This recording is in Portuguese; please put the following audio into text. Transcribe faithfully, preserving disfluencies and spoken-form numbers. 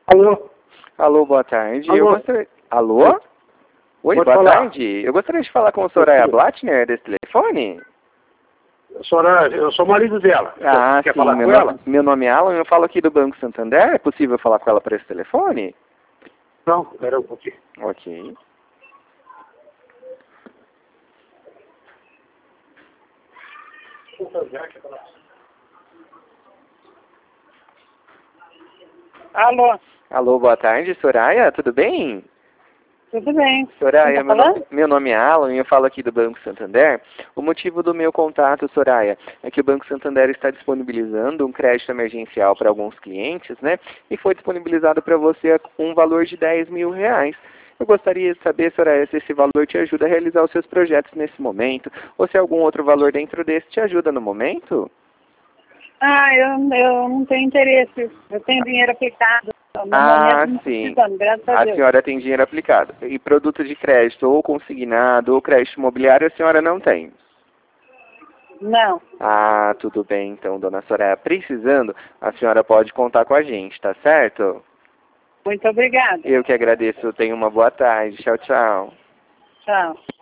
Alô? Alô, boa tarde. Alô? Eu gostaria... Alô? Oi, Pode boa falar. tarde. Eu gostaria de falar com a Soraya Blattner desse telefone. Soraya, eu sou o marido dela. Ah, Quer sim. falar Meu, com no- ela? meu nome é Alan, eu falo aqui do Banco Santander. É possível falar com ela por esse telefone? Não, espera um pouquinho. Ok. Alô, Alô, boa tarde, Soraya, tudo bem? tudo bem? Quem Soraya, tá meu, no- falando? meu nome é Alan e eu falo aqui do Banco Santander. O motivo do meu contato, Soraya, é que o Banco Santander está disponibilizando um crédito emergencial para alguns clientes, né? E foi disponibilizado para você um valor de dez mil reais. Eu gostaria de saber, Soraya, se esse valor te ajuda a realizar os seus projetos nesse momento, ou se algum outro valor dentro desse te ajuda no momento? Ah, eu, eu não tenho interesse. Eu tenho dinheiro aplicado. No Ah, momento não sim. precisando, graças a A Deus. senhora tem dinheiro aplicado. E produto de crédito, ou consignado, ou crédito imobiliário, a senhora não tem? Não. Ah, tudo bem, então, dona Soraya. Precisando, a senhora pode contar com a gente, tá certo? Muito obrigada. Eu que agradeço. Tenha uma boa tarde. Tchau, tchau. Tchau.